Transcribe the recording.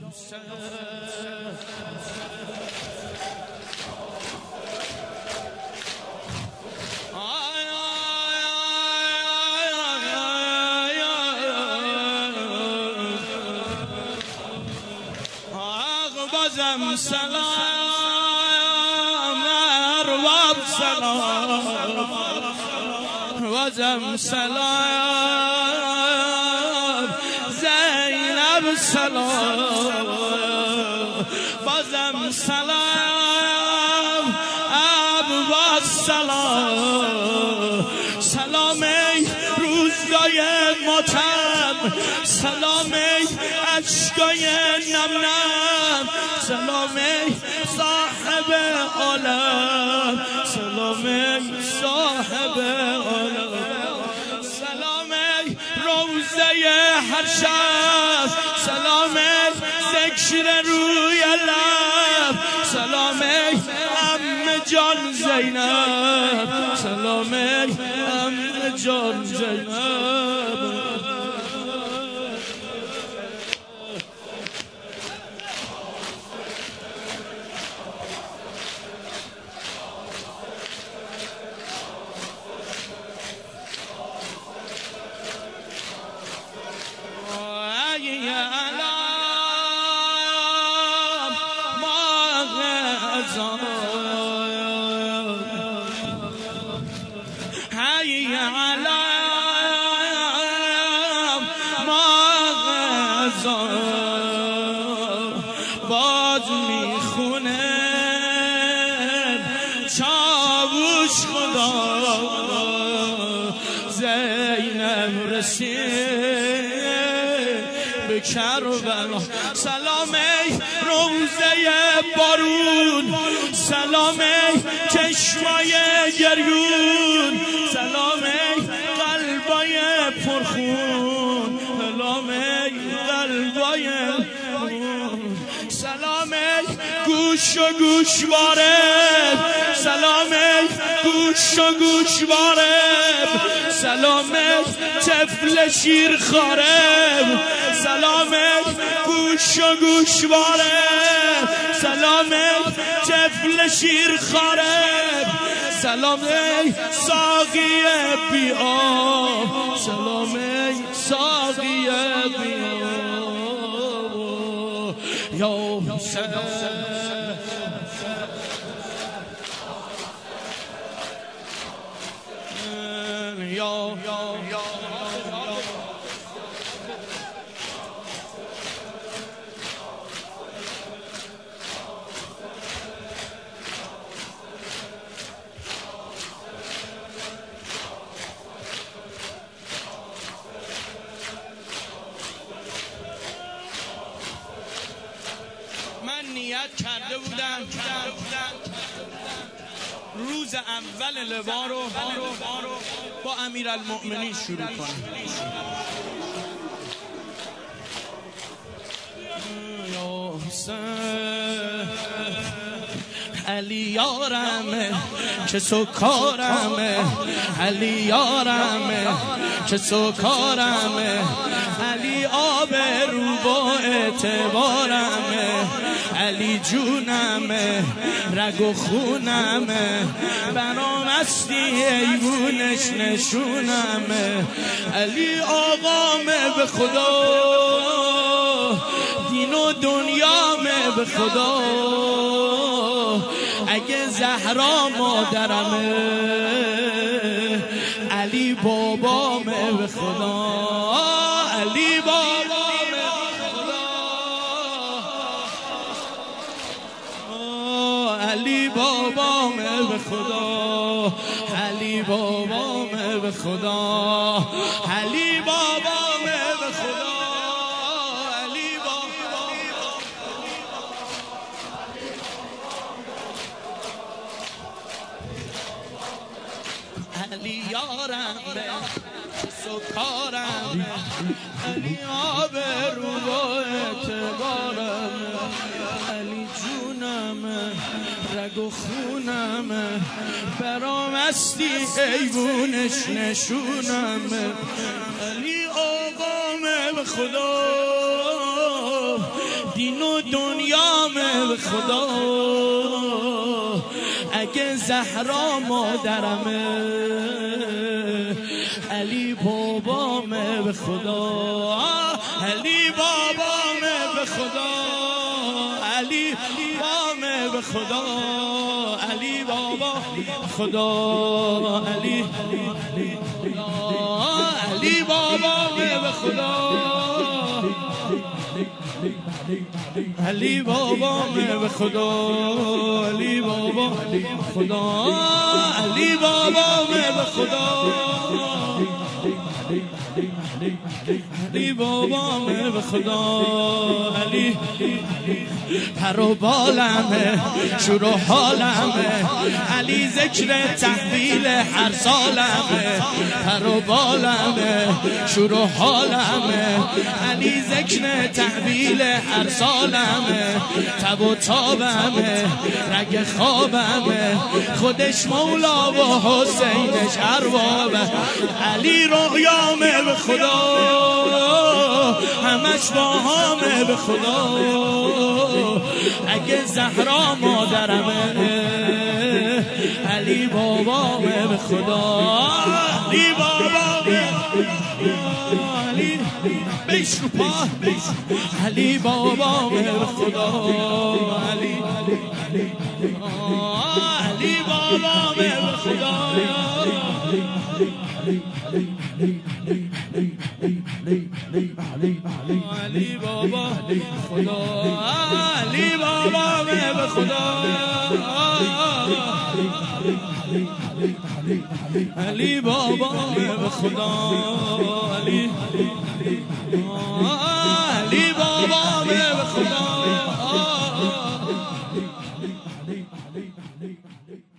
بازم سلام ارباب سلام بازم سلام زینب سلام بازم سلام عباس سلام سلام ای روزگای ماتم سلام ای اشکای نم نم سلام ای صاحب عالم سلام ای صاحب عالم سلام ای روزه هر شب سلام ای ذکر روی لب سلام ای عم جان زینب سلام ای عم جان زینب باز میخونه چاوش خدا زینب رسید به کربلا سلام ای روزه بارون سلام ای چشمای گریون سلام ای قلبای پرخون سلام ای قلبای سلام ای گوش و گوشواره سلام ای گوش و گوشواره سلام ای طفل شیرخواره سلام ای گوش و گوشواره سلام ای طفل شیرخواره سلام ای ساقی بی آب سلام ای ساقی بی آب یا حسین من نیت کرده بودم روز اول لوا رو با امیرالمؤمنین شروع کنم یا حسین علی یارمه که سکارمه علی یارمه که سکارمه علی آب رو با اعتبارمه علی جونمه رگ و خونمه برام استی ایوونش نشونمه علی آقامه به خدا دین و دنیامه به خدا اگه زهرا مادرمه علی بابامه به خدا علی بابامه به خدا علی بابامه به خدا علی بابامه به خدا علی بابامه به خدا علی یارم سکارم علی آب رو با اعتبارم علی جونم رگ و خونم برام استی ایوونش نشونم علی آقام به خدا دین و دنیامه به خدا اگه زهرا مادرمه علی بابامه به خدا علی بابامه به خدا علی بابامه به خدا علی بابا خدا علی علی بابامه به خدا علی بابامه به خدا علی بابا خدا علی بابامه به خدا علی بابامه به خدا علی پر و بالمه شور و حالمه علی ذکر تحویل هر سالمه پر و بالمه شور و حالمه علی ذکر تحویل هر سالمه تب و تابمه رگ خوابمه خودش مولا و حسینش اربابه علی رویامه به خدا همش با همه به خدا اگه زهرا مادرمه علی بابامه به خدا علی بابامه علی بیش رو پا علی بابامه به خدا علی علی بابامه به خدا علی بابا خدا علی بابا به خدا علی بابا به خدا علی علی بابا به خدا